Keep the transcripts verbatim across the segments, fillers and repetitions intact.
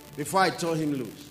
before I tore him loose.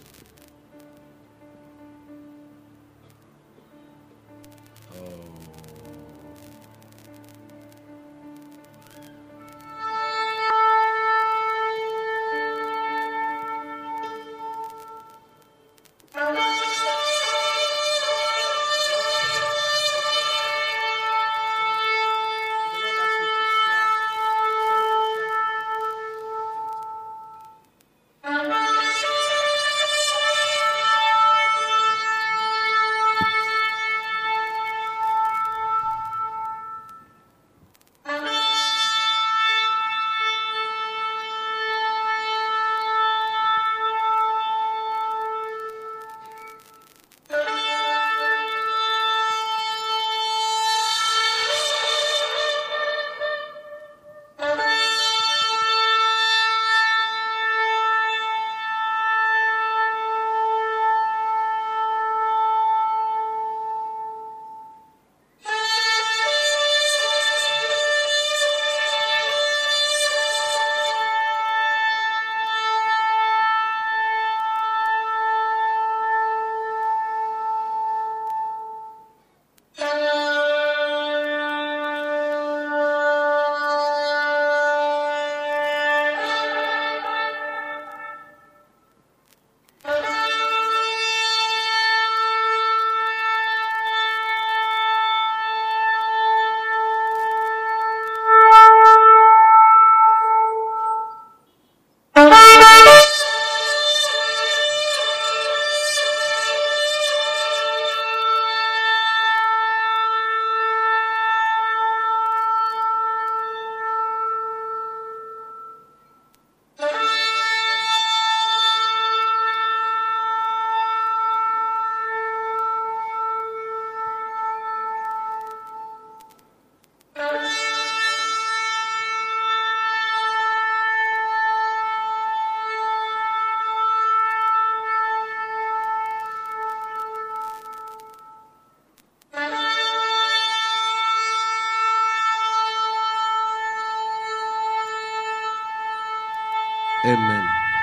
Amen.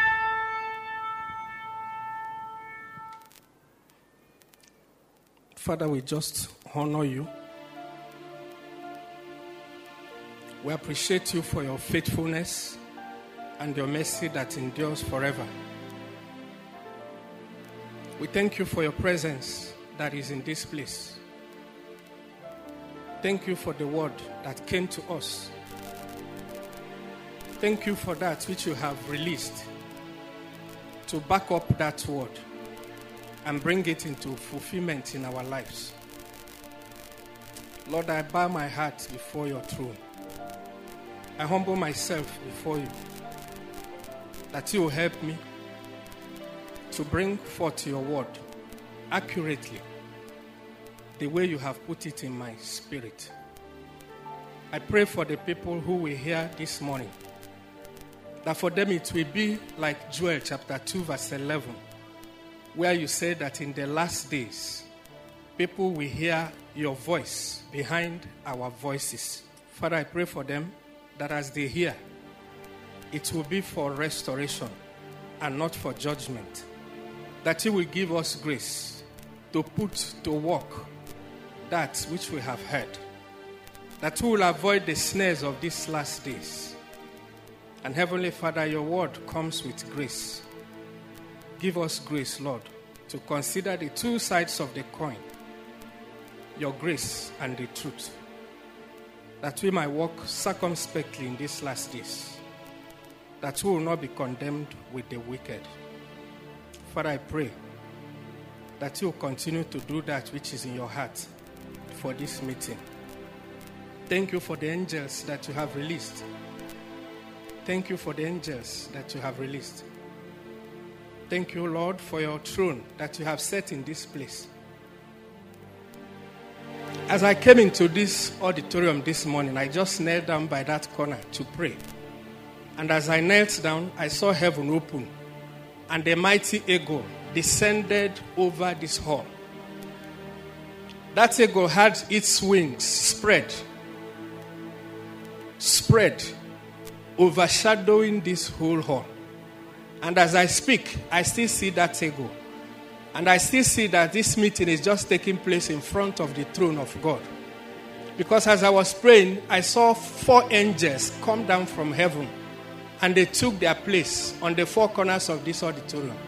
Father, we just honor you. We appreciate you for your faithfulness and your mercy that endures forever. We thank you for your presence that is in this place. Thank you for the word that came to us. Thank you for that which you have released to back up that word and bring it into fulfillment in our lives. Lord, I bow my heart before your throne. I humble myself before you, that you will help me to bring forth your word accurately, the way you have put it in my spirit. I pray for the people who will hear this morning, that for them it will be like Joel chapter two verse eleven, where you say that in the last days, people will hear your voice behind our voices. Father, I pray for them that as they hear, it will be for restoration and not for judgment. That you will give us grace to put to work that which we have heard. That we will avoid the snares of these last days. And Heavenly Father, your word comes with grace. Give us grace, Lord, to consider the two sides of the coin, your grace and the truth, that we might walk circumspectly in these last days, that we will not be condemned with the wicked. Father, I pray that you will continue to do that which is in your heart for this meeting. Thank you for the angels that you have released. Thank you for the angels that you have released. Thank you, Lord, for your throne that you have set in this place. As I came into this auditorium this morning, I just knelt down by that corner to pray. And as I knelt down, I saw heaven open, and the mighty eagle descended over this hall. That eagle had its wings spread, spread, overshadowing this whole hall. And as I speak, I still see that table. And I still see that this meeting is just taking place in front of the throne of God. Because as I was praying, I saw four angels come down from heaven. And they took their place on the four corners of this auditorium.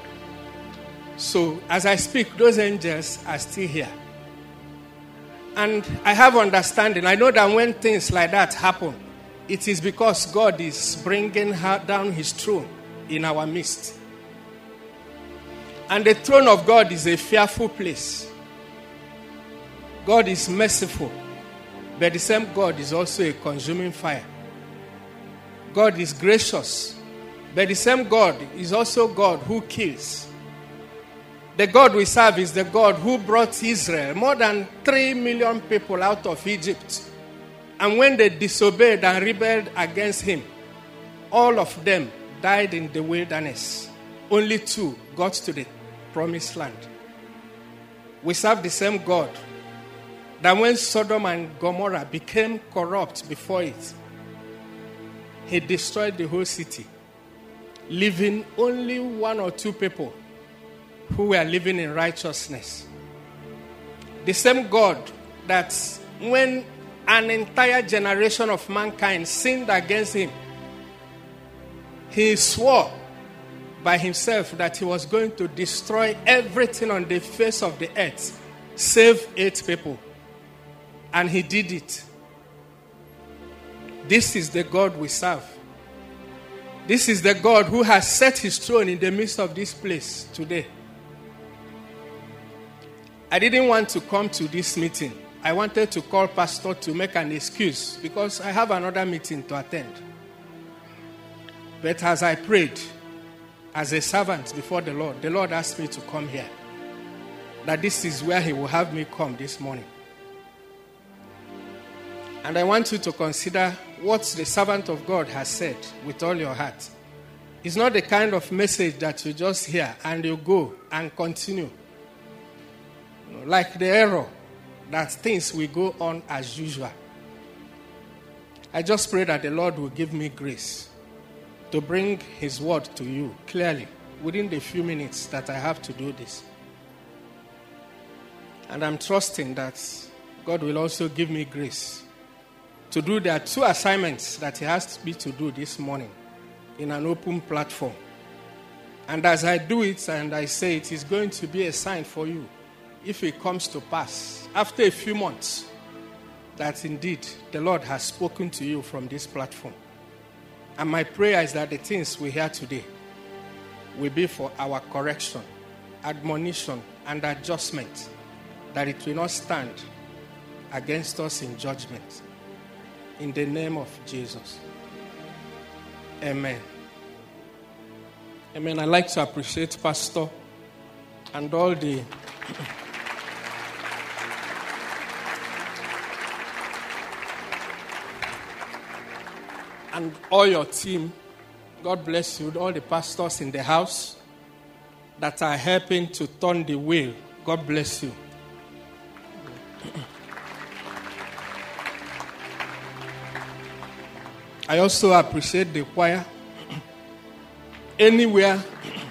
So as I speak, those angels are still here. And I have understanding. I know that when things like that happen, it is because God is bringing down his throne in our midst. And the throne of God is a fearful place. God is merciful. But the same God is also a consuming fire. God is gracious. But the same God is also God who kills. The God we serve is the God who brought Israel, more than three million people, out of Egypt. And when they disobeyed and rebelled against him, all of them died in the wilderness. Only two got to the promised land. We serve the same God that when Sodom and Gomorrah became corrupt before it, he destroyed the whole city, leaving only one or two people who were living in righteousness. The same God that when an entire generation of mankind sinned against him, he swore by himself that he was going to destroy everything on the face of the earth, save eight people. And he did it. This is the God we serve. This is the God who has set his throne in the midst of this place today. I didn't want to come to this meeting. I wanted to call Pastor to make an excuse because I have another meeting to attend. But as I prayed, as a servant before the Lord, the Lord asked me to come here. That this is where he will have me come this morning. And I want you to consider what the servant of God has said with all your heart. It's not the kind of message that you just hear and you go and continue. Like the error that things will go on as usual. I just pray that the Lord will give me grace to bring his word to you clearly within the few minutes that I have to do this. And I'm trusting that God will also give me grace to do the two assignments that he has me to do this morning in an open platform. And as I do it and I say it is going to be a sign for you if it comes to pass after a few months that indeed the Lord has spoken to you from this platform. And my prayer is that the things we hear today will be for our correction, admonition, and adjustment, that it will not stand against us in judgment. In the name of Jesus. Amen. Amen. I'd like to appreciate Pastor and all the and all your team. God bless you. All the pastors in the house that are helping to turn the wheel. God bless you. I also appreciate the choir. Anywhere,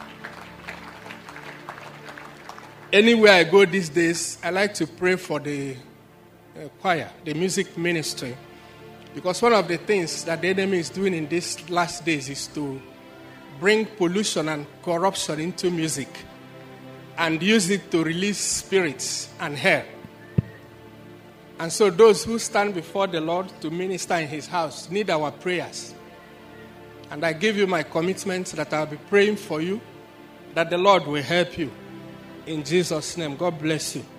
anywhere I go these days, I like to pray for the uh, choir, the music ministry. Because one of the things that the enemy is doing in these last days is to bring pollution and corruption into music and use it to release spirits and hell. And so those who stand before the Lord to minister in his house need our prayers. And I give you my commitment that I'll be praying for you, that the Lord will help you. In Jesus' name, God bless you.